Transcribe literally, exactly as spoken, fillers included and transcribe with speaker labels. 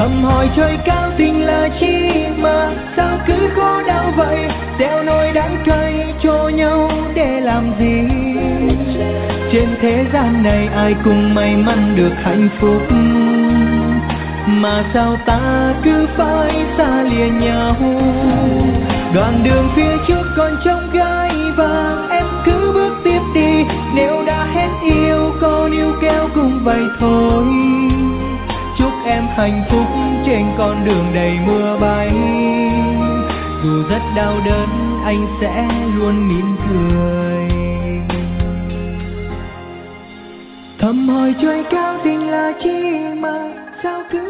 Speaker 1: thầm hỏi trời cao tình là chi mà sao cứ khó đau vậy, gieo nỗi đắng cay cho nhau để làm gì. Trên thế gian này ai cũng may mắn được hạnh phúc, mà sao ta cứ phải xa lìa nhau. Đoạn đường phía trước còn trông gai vàng, em cứ bước tiếp đi, nếu đã hết yêu có níu kéo cũng vậy thôi. Chúc em hạnh phúc trên con đường đầy mưa bay, dù rất đau đớn anh sẽ luôn mỉm cười. Thầm hỏi trời cao tình là chi mà sao cứ